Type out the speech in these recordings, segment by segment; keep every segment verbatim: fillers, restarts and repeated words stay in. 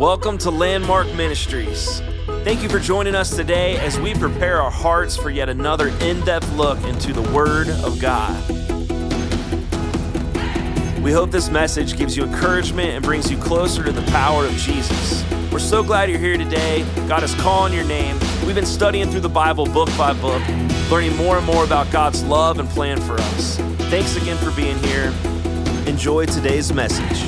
Welcome to Landmark Ministries. Thank you for joining us today as we prepare our hearts for yet another in-depth look into the Word of God. We hope this message gives you encouragement and brings you closer to the power of Jesus. We're so glad you're here today. God is calling your name. We've been studying through the Bible book by book, learning more and more about God's love and plan for us. Thanks again for being here. Enjoy today's message.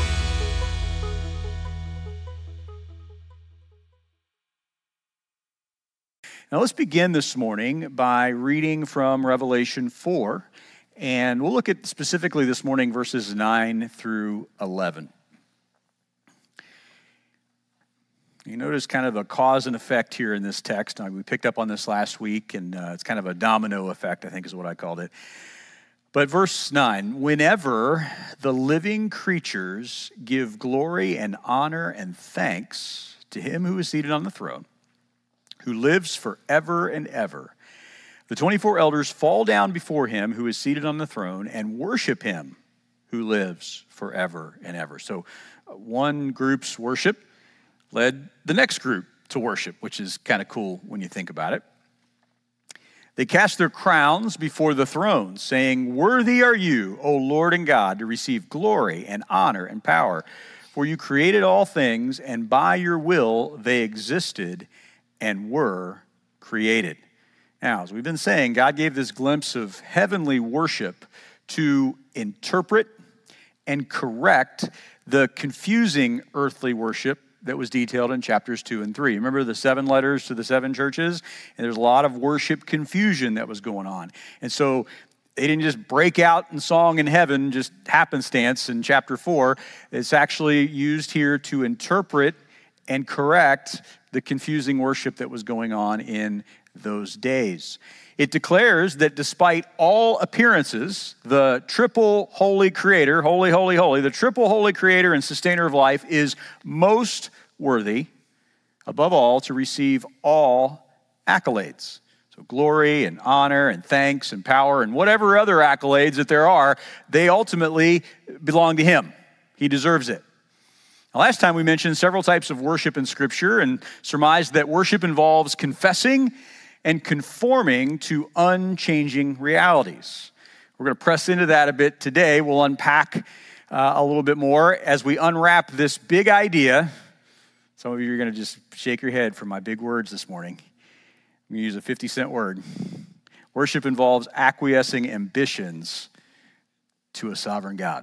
Now let's begin this morning by reading from Revelation four, and we'll look at specifically this morning verses nine through eleven. You notice kind of a cause and effect here in this text. We picked up on this last week, and uh, it's kind of a domino effect, I think is what I called it. But verse nine, whenever the living creatures give glory and honor and thanks to him who is seated on the throne, who lives forever and ever, the twenty-four elders fall down before him who is seated on the throne and worship him who lives forever and ever. So uh, one group's worship led the next group to worship, which is kind of cool when you think about it. They cast their crowns before the throne, saying, "Worthy are you, O Lord and God, to receive glory and honor and power. For you created all things, and by your will they existed and were created." Now, as we've been saying, God gave this glimpse of heavenly worship to interpret and correct the confusing earthly worship that was detailed in chapters two and three. Remember the seven letters to the seven churches? And there's a lot of worship confusion that was going on. And so they didn't just break out in song in heaven, just happenstance in chapter four. It's actually used here to interpret and correct the confusing worship that was going on in those days. It declares that despite all appearances, the triple holy creator, holy, holy, holy, the triple holy creator and sustainer of life is most worthy, above all, to receive all accolades. So glory and honor and thanks and power and whatever other accolades that there are, they ultimately belong to him. He deserves it. Now, last time we mentioned several types of worship in Scripture and surmised that worship involves confessing and conforming to unchanging realities. We're going to press into that a bit today. We'll unpack uh, a little bit more as we unwrap this big idea. Some of you are going to just shake your head for my big words this morning. I'm going to use a fifty cent word. Worship involves acquiescing ambitions to a sovereign God.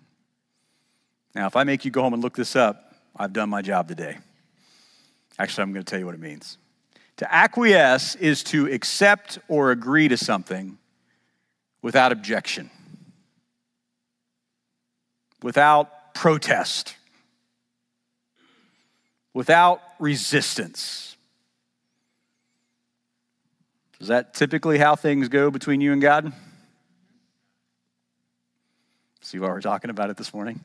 Now, if I make you go home and look this up, I've done my job today. Actually, I'm going to tell you what it means. To acquiesce is to accept or agree to something without objection, without protest, without resistance. Is that typically how things go between you and God? See why we're talking about it this morning?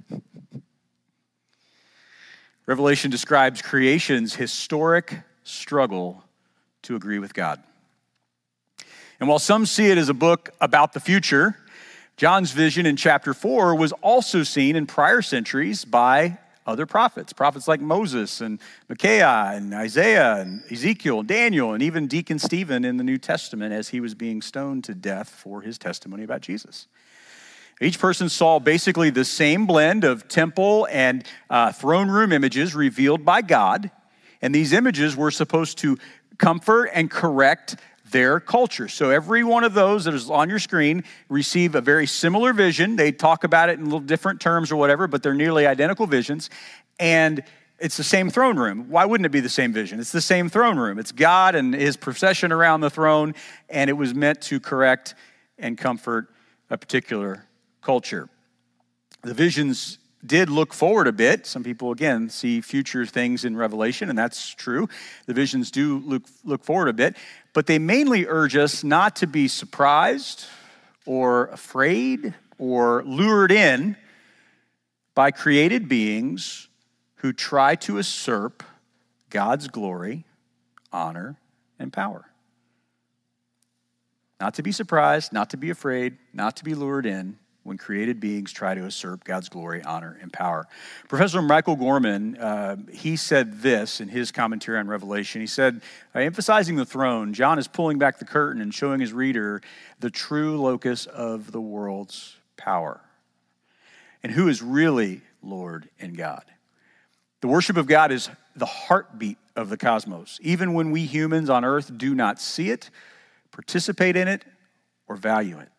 Revelation describes creation's historic struggle to agree with God. And while some see it as a book about the future, John's vision in chapter four was also seen in prior centuries by other prophets. Prophets like Moses and Micaiah and Isaiah and Ezekiel and Daniel and even Deacon Stephen in the New Testament as he was being stoned to death for his testimony about Jesus. Each person saw basically the same blend of temple and uh, throne room images revealed by God, and these images were supposed to comfort and correct their culture. So every one of those that is on your screen receive a very similar vision. They talk about it in little different terms or whatever, but they're nearly identical visions, and it's the same throne room. Why wouldn't it be the same vision? It's the same throne room. It's God and his procession around the throne, and it was meant to correct and comfort a particular culture. The visions did look forward a bit. Some people, again, see future things in Revelation, and that's true. The visions do look, look forward a bit, but they mainly urge us not to be surprised or afraid or lured in by created beings who try to usurp God's glory, honor, and power. Not to be surprised, not to be afraid, not to be lured in, when created beings try to usurp God's glory, honor, and power. Professor Michael Gorman, uh, he said this in his commentary on Revelation. He said, by emphasizing the throne, John is pulling back the curtain and showing his reader the true locus of the world's power and who is really Lord and God. The worship of God is the heartbeat of the cosmos, even when we humans on earth do not see it, participate in it, or value it.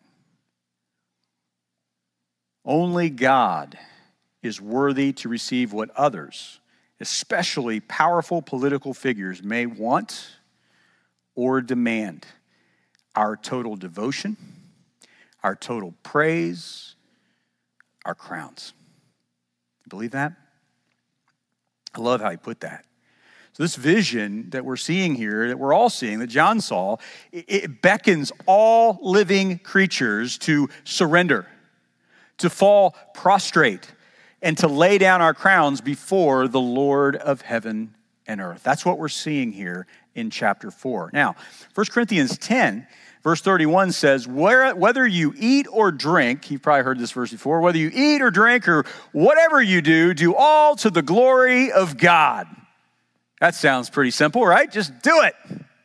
Only God is worthy to receive what others, especially powerful political figures, may want or demand: our total devotion, our total praise, our crowns. Believe that? I love how he put that. So this vision that we're seeing here, that we're all seeing, that John saw, it beckons all living creatures to surrender, to fall prostrate, and to lay down our crowns before the Lord of heaven and earth. That's what we're seeing here in chapter four. Now, First Corinthians ten, verse thirty-one says, whether you eat or drink, you've probably heard this verse before, whether you eat or drink or whatever you do, do all to the glory of God. That sounds pretty simple, right? Just do it.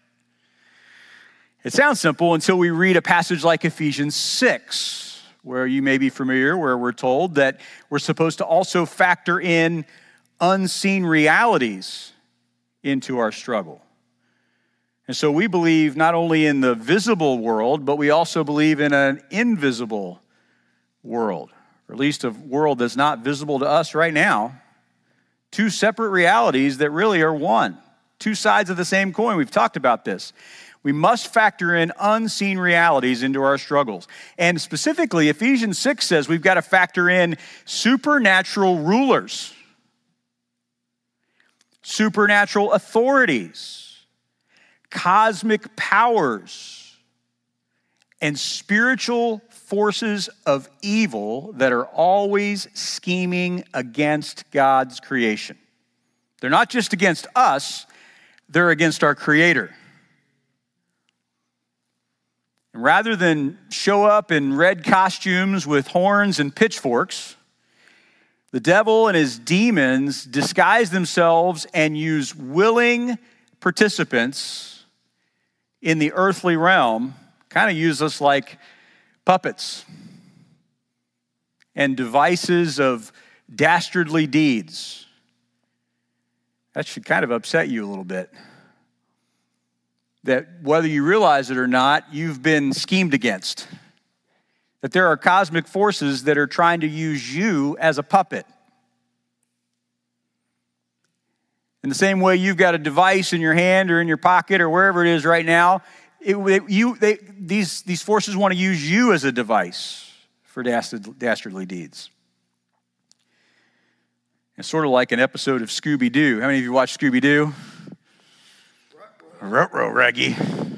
It sounds simple until we read a passage like Ephesians six, where you may be familiar, where we're told that we're supposed to also factor in unseen realities into our struggle. And so we believe not only in the visible world, but we also believe in an invisible world, or at least a world that's not visible to us right now. Two separate realities that really are one. Two sides of the same coin. We've talked about this. We must factor in unseen realities into our struggles. And specifically, Ephesians six says we've got to factor in supernatural rulers, supernatural authorities, cosmic powers, and spiritual forces of evil that are always scheming against God's creation. They're not just against us, they're against our Creator. And rather than show up in red costumes with horns and pitchforks, the devil and his demons disguise themselves and use willing participants in the earthly realm, kind of use us like puppets and devices of dastardly deeds. That should kind of upset you a little bit. That whether you realize it or not, you've been schemed against. That there are cosmic forces that are trying to use you as a puppet. In the same way you've got a device in your hand or in your pocket or wherever it is right now, it, it, you, they, these, these forces want to use you as a device for dastard, dastardly deeds. It's sort of like an episode of Scooby-Doo. How many of you watch Scooby-Doo? Ruh-roh, Reggie.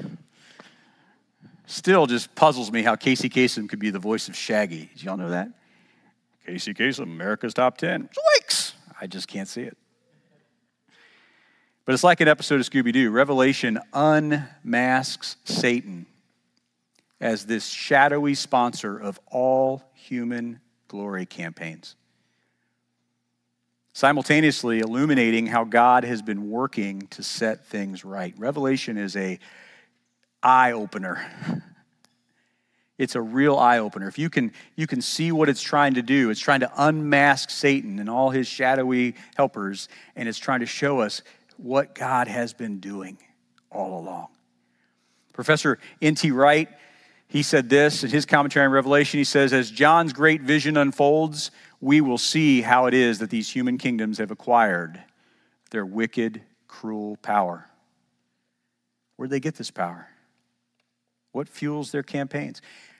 Still just puzzles me how Casey Kasem could be the voice of Shaggy. Did y'all know that? Casey Kasem, America's Top ten. Zoinks! I just can't see it. But it's like an episode of Scooby-Doo. Revelation unmasks Satan as this shadowy sponsor of all human glory campaigns, simultaneously illuminating how God has been working to set things right. Revelation is a eye-opener. It's a real eye-opener. If you can, you can see what it's trying to do, it's trying to unmask Satan and all his shadowy helpers, and it's trying to show us what God has been doing all along. Professor N T Wright, he said this in his commentary on Revelation. He says, as John's great vision unfolds, we will see how it is that these human kingdoms have acquired their wicked, cruel power. Where'd they get this power? What fuels their campaigns?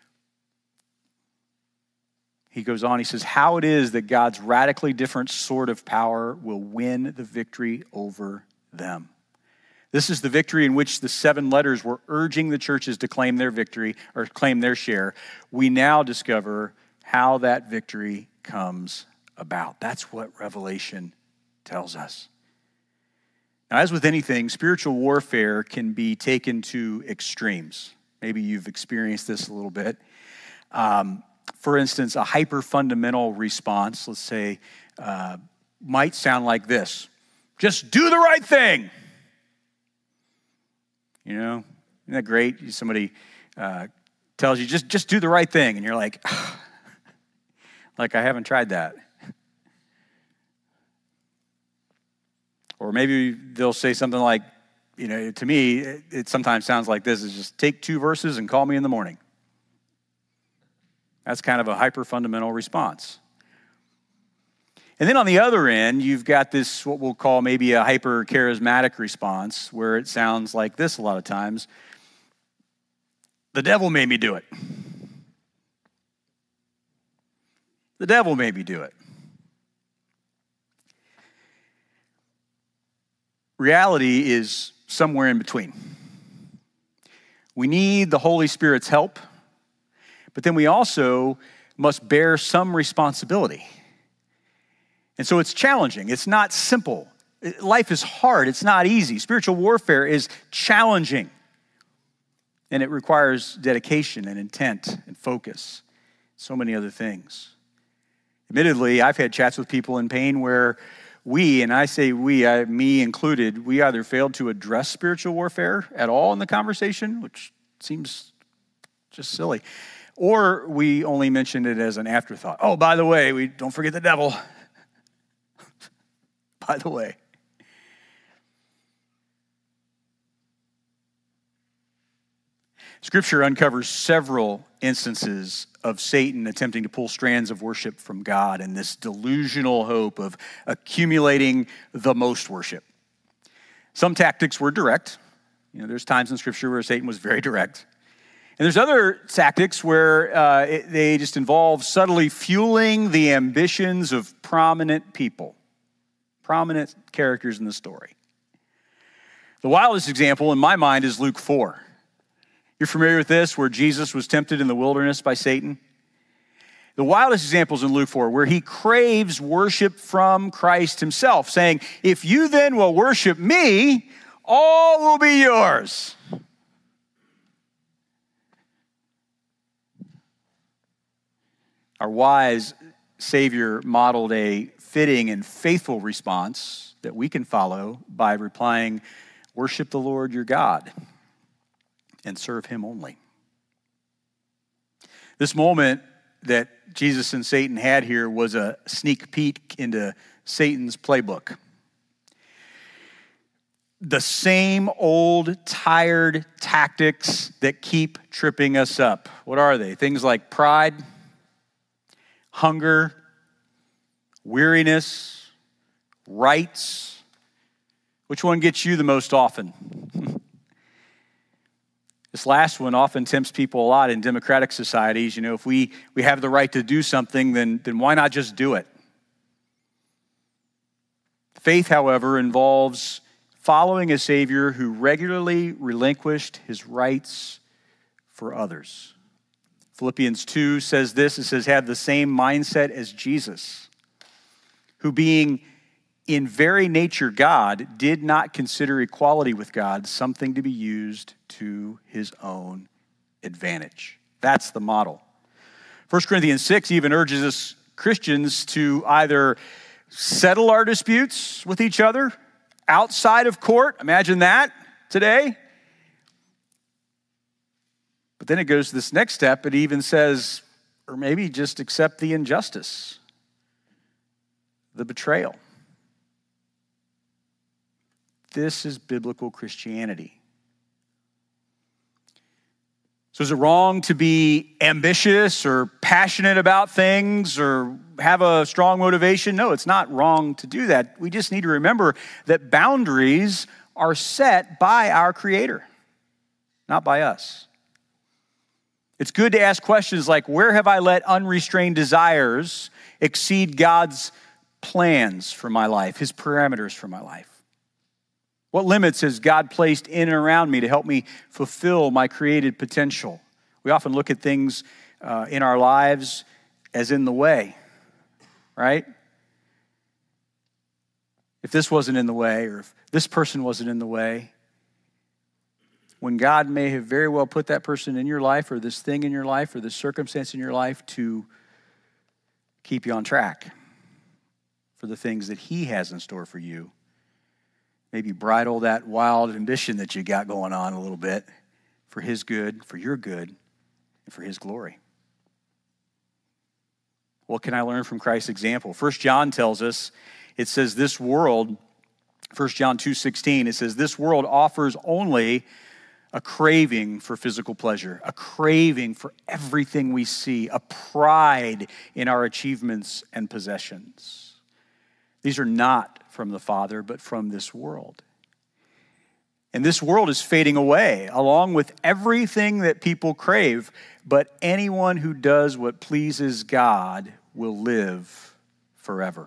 He goes on, he says, how it is that God's radically different sort of power will win the victory over them. This is the victory in which the seven letters were urging the churches to claim their victory or claim their share. We now discover how that victory comes about. That's what Revelation tells us. Now, as with anything, spiritual warfare can be taken to extremes. Maybe you've experienced this a little bit. Um, for instance, a hyper-fundamental response, let's say, uh, might sound like this. Just do the right thing. You know, isn't that great? Somebody uh, tells you, just, just do the right thing. And you're like, like I haven't tried that. Or maybe they'll say something like, you know, to me, it, it sometimes sounds like this, is just take two verses and call me in the morning. That's kind of a hyper-fundamental response. And then on the other end, you've got this, what we'll call maybe a hyper-charismatic response, where it sounds like this a lot of times. The devil made me do it. The devil made me do it. Reality is somewhere in between. We need the Holy Spirit's help, but then we also must bear some responsibility. And so it's challenging. It's not simple. Life is hard. It's not easy. Spiritual warfare is challenging. And it requires dedication and intent and focus. So many other things. Admittedly, I've had chats with people in pain where we, and I say we, I, me included, we either failed to address spiritual warfare at all in the conversation, which seems just silly, or we only mentioned it as an afterthought. Oh, by the way, we don't forget the devil. By the way. Scripture uncovers several instances of Satan attempting to pull strands of worship from God in this delusional hope of accumulating the most worship. Some tactics were direct. You know, there's times in Scripture where Satan was very direct. And there's other tactics where uh, it, they just involve subtly fueling the ambitions of prominent people, prominent characters in the story. The wildest example in my mind is Luke four. You're familiar with this, where Jesus was tempted in the wilderness by Satan? The wildest example is in Luke four, where he craves worship from Christ himself, saying, if you then will worship me, all will be yours. Our wise Savior modeled a fitting and faithful response that we can follow by replying, worship the Lord your God and serve him only. This moment that Jesus and Satan had here was a sneak peek into Satan's playbook. The same old tired tactics that keep tripping us up. What are they? Things like pride, hunger, weariness, rights. Which one gets you the most often? This last one often tempts people a lot in democratic societies. You know, if we, we have the right to do something, then, then why not just do it? Faith, however, involves following a Savior who regularly relinquished his rights for others. Philippians two says this, it says, have the same mindset as Jesus, who being in very nature God, did not consider equality with God something to be used to his own advantage. That's the model. First Corinthians six even urges us Christians to either settle our disputes with each other outside of court. Imagine that today. But then it goes to this next step. It even says, or maybe just accept the injustice, the betrayal. This is biblical Christianity. So is it wrong to be ambitious or passionate about things or have a strong motivation? No, it's not wrong to do that. We just need to remember that boundaries are set by our Creator, not by us. It's good to ask questions like, where have I let unrestrained desires exceed God's plans for my life, his parameters for my life? What limits has God placed in and around me to help me fulfill my created potential? We often look at things uh, in our lives as in the way, right? If this wasn't in the way, or if this person wasn't in the way. when God may have very well put that person in your life or this thing in your life or this circumstance in your life to keep you on track for the things that he has in store for you. Maybe bridle that wild ambition that you got going on a little bit for his good, for your good, and for his glory. What can I learn from Christ's example? First John tells us, it says this world, First John two sixteen, it says this world offers only a craving for physical pleasure, a craving for everything we see, a pride in our achievements and possessions. These are not from the Father, but from this world. And this world is fading away, along with everything that people crave, but anyone who does what pleases God will live forever.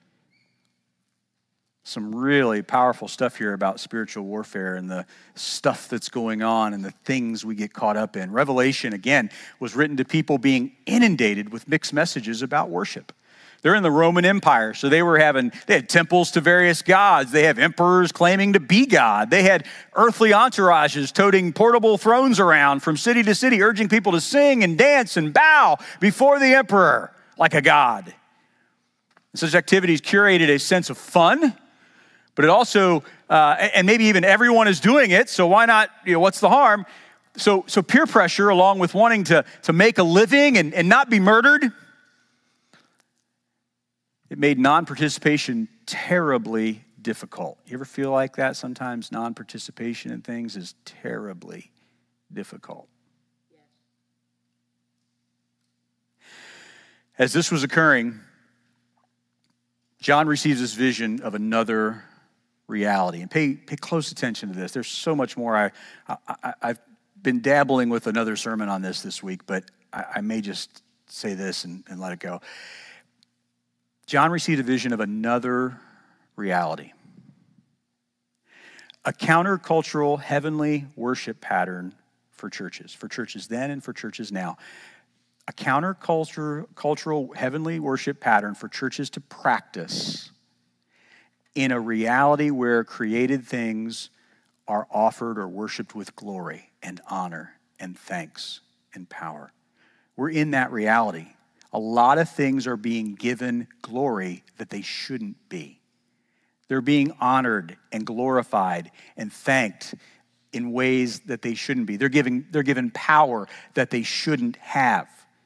Some really powerful stuff here about spiritual warfare and the stuff that's going on and the things we get caught up in. Revelation, again, was written to people being inundated with mixed messages about worship. They're in the Roman Empire, so they were having, they had temples to various gods. They have emperors claiming to be God. They had earthly entourages toting portable thrones around from city to city, urging people to sing and dance and bow before the emperor like a god. Such activities curated a sense of fun, but it also, uh, and maybe even everyone is doing it, so why not, you know, what's the harm? So, so peer pressure, along with wanting to, to make a living and, and not be murdered, it made non-participation terribly difficult. You ever feel like that sometimes? Non-participation in things is terribly difficult. As this was occurring, John receives this vision of another reality. And pay, pay close attention to this. There's so much more. I, I, I've been dabbling with another sermon on this this week, but I, I may just say this and, and let it go. John received a vision of another reality. A countercultural heavenly worship pattern for churches, for churches then and for churches now. A countercultural cultural heavenly worship pattern for churches to practice in a reality where created things are offered or worshiped with glory and honor and thanks and power. We're in that reality. A lot of things are being given glory that they shouldn't be. They're being honored and glorified and thanked in ways that they shouldn't be. They're giving, they're given power that they shouldn't have.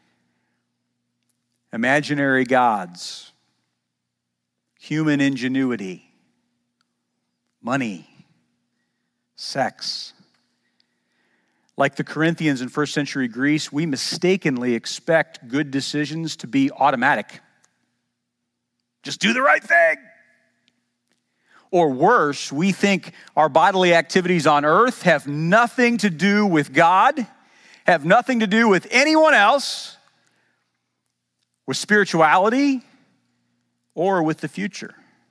Imaginary gods, human ingenuity, money, sex. Like the Corinthians in first century Greece, we mistakenly expect good decisions to be automatic. Just do the right thing. Or worse, we think our bodily activities on earth have nothing to do with God, have nothing to do with anyone else, with spirituality, or with the future.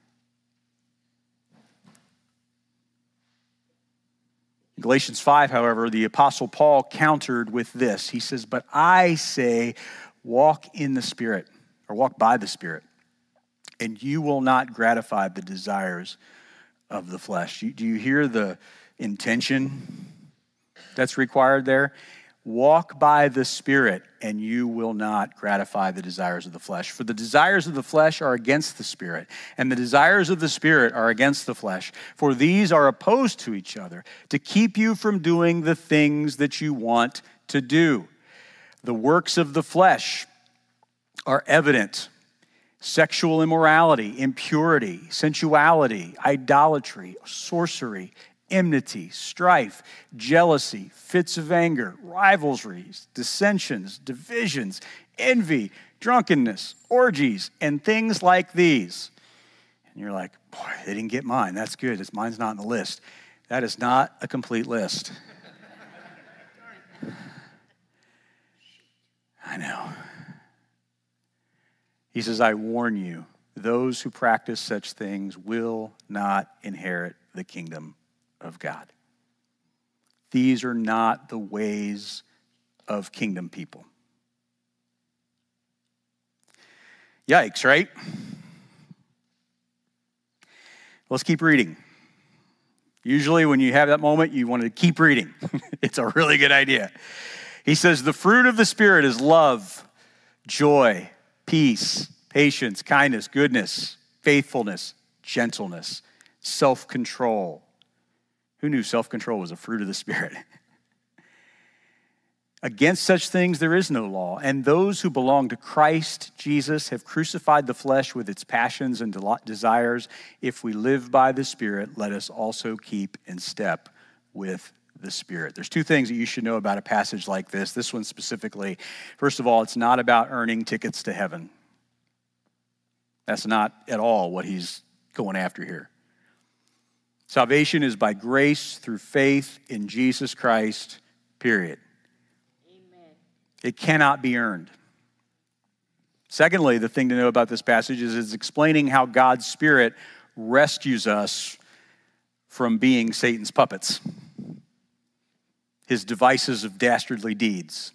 In Galatians five, however, the Apostle Paul countered with this. He says, but I say, walk in the Spirit, or walk by the Spirit, and you will not gratify the desires of the flesh. Do you hear the intention that's required there? Walk by the Spirit, and you will not gratify the desires of the flesh. For the desires of the flesh are against the Spirit, and the desires of the Spirit are against the flesh. For these are opposed to each other, to keep you from doing the things that you want to do. The works of the flesh are evident: sexual immorality, impurity, sensuality, idolatry, sorcery, enmity, strife, jealousy, fits of anger, rivalries, dissensions, divisions, envy, drunkenness, orgies, and things like these. And you're like, boy, they didn't get mine. That's good. It's, mine's not on the list. That is not a complete list. I know. He says, I warn you, those who practice such things will not inherit the kingdom of God. These are not the ways of kingdom people. Yikes, right? Let's keep reading. Usually when you have that moment, you want to keep reading. It's a really good idea. He says, the fruit of the Spirit is love, joy, peace, patience, kindness, goodness, faithfulness, gentleness, self-control. Who knew self-control was a fruit of the Spirit? Against such things there is no law, and those who belong to Christ Jesus have crucified the flesh with its passions and desires. If we live by the Spirit, let us also keep in step with the Spirit. There's two things that you should know about a passage like this, this one specifically. First of all, it's not about earning tickets to heaven. That's not at all what he's going after here. Salvation is by grace through faith in Jesus Christ, period. It cannot be earned. Secondly, the thing to know about this passage is it's explaining how God's Spirit rescues us from being Satan's puppets, his devices of dastardly deeds.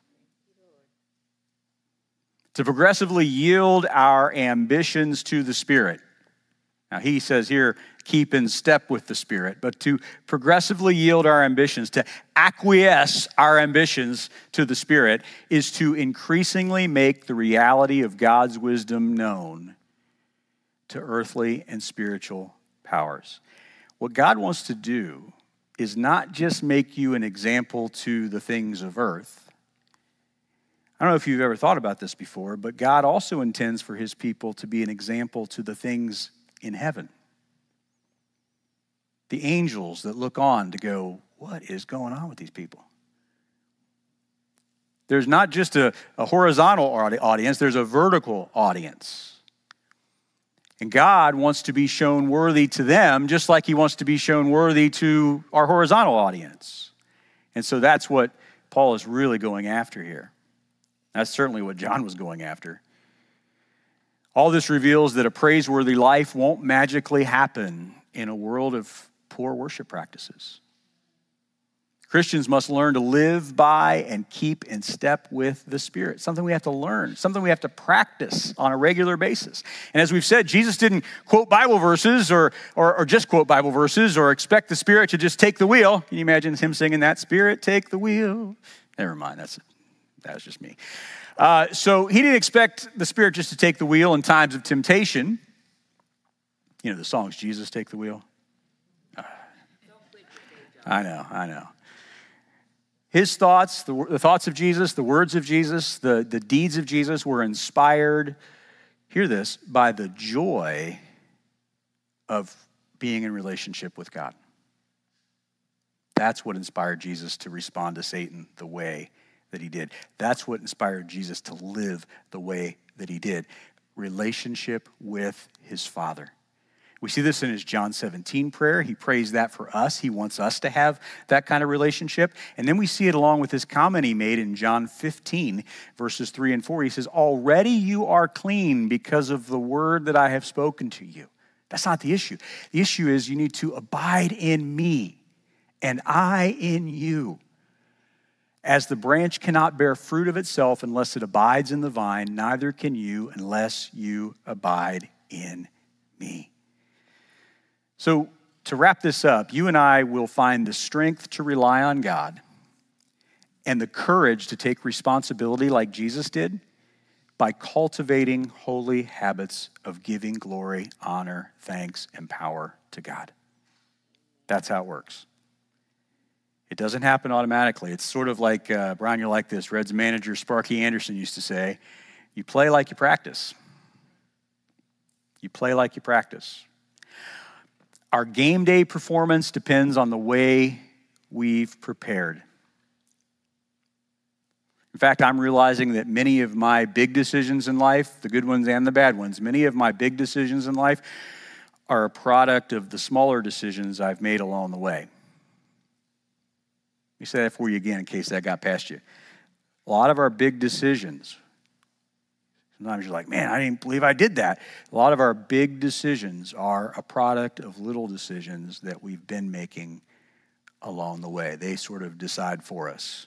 To progressively yield our ambitions to the Spirit. Now, he says here, keep in step with the Spirit, but to progressively yield our ambitions, to acquiesce our ambitions to the Spirit, is to increasingly make the reality of God's wisdom known to earthly and spiritual powers. What God wants to do is not just make you an example to the things of earth. I don't know if you've ever thought about this before, but God also intends for his people to be an example to the things in heaven. The angels that look on to go, what is going on with these people? There's not just a, a horizontal audience, there's a vertical audience. And God wants to be shown worthy to them, just like he wants to be shown worthy to our horizontal audience. And so that's what Paul is really going after here. That's certainly what John was going after. All this reveals that a praiseworthy life won't magically happen in a world of poor worship practices. Christians must learn to live by and keep in step with the Spirit. Something we have to learn, something we have to practice on a regular basis. And as we've said, Jesus didn't quote Bible verses or, or, or just quote Bible verses or expect the Spirit to just take the wheel. Can you imagine him singing that, Spirit, take the wheel? Never mind, that's that was just me. Uh, so he didn't expect the Spirit just to take the wheel in times of temptation. You know, the songs, Jesus, take the wheel. Uh, I know, I know. His thoughts, the, the thoughts of Jesus, the words of Jesus, the, the deeds of Jesus were inspired, hear this, by the joy of being in relationship with God. That's what inspired Jesus to respond to Satan the way that he did. That's what inspired Jesus to live the way that he did. Relationship with his Father. We see this in his John seventeen prayer. He prays that for us. He wants us to have that kind of relationship. And then we see it along with his comment he made in John fifteen, verses three and four. He says, already you are clean because of the word that I have spoken to you. That's not the issue. The issue is you need to abide in me and I in you. As the branch cannot bear fruit of itself unless it abides in the vine, neither can you unless you abide in me. So to wrap this up, you and I will find the strength to rely on God and the courage to take responsibility like Jesus did by cultivating holy habits of giving glory, honor, thanks, and power to God. That's how it works. It doesn't happen automatically. It's sort of like, uh, Brian, you're like this. Reds manager Sparky Anderson used to say, you play like you practice. You play like you practice. Our game day performance depends on the way we've prepared. In fact, I'm realizing that many of my big decisions in life, the good ones and the bad ones, many of my big decisions in life are a product of the smaller decisions I've made along the way. Let me say that for you again in case that got past you. A lot of our big decisions, sometimes you're like, man, I didn't believe I did that. A lot of our big decisions are a product of little decisions that we've been making along the way. They sort of decide for us.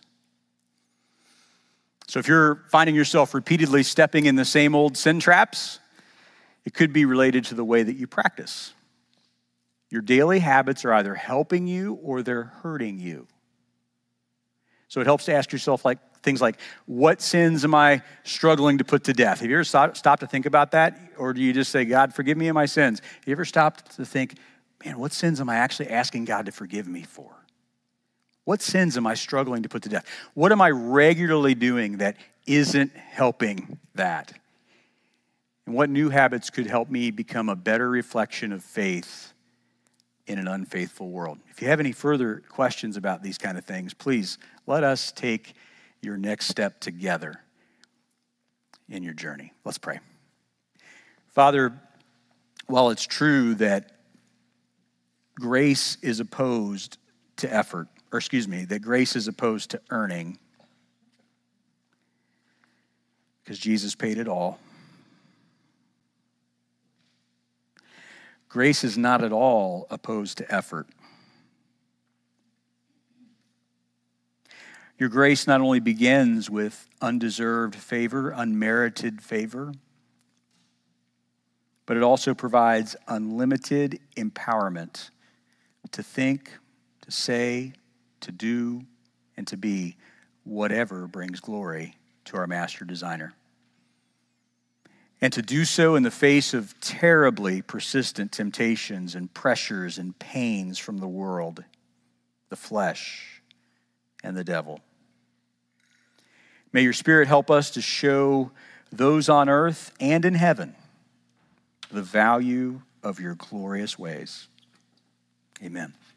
So if you're finding yourself repeatedly stepping in the same old sin traps, it could be related to the way that you practice. Your daily habits are either helping you or they're hurting you. So it helps to ask yourself like things like, what sins am I struggling to put to death? Have you ever stopped to think about that? Or do you just say, God, forgive me of my sins? Have you ever stopped to think, man, what sins am I actually asking God to forgive me for? What sins am I struggling to put to death? What am I regularly doing that isn't helping that? And what new habits could help me become a better reflection of faith in an unfaithful world? If you have any further questions about these kind of things, please let us take your next step together in your journey. Let's pray. Father, while it's true that grace is opposed to effort, or excuse me, that grace is opposed to earning, because Jesus paid it all. Grace is not at all opposed to effort. Your grace not only begins with undeserved favor, unmerited favor, but it also provides unlimited empowerment to think, to say, to do, and to be whatever brings glory to our master designer. And to do so in the face of terribly persistent temptations and pressures and pains from the world, the flesh, and the devil. May your Spirit help us to show those on earth and in heaven the value of your glorious ways. Amen.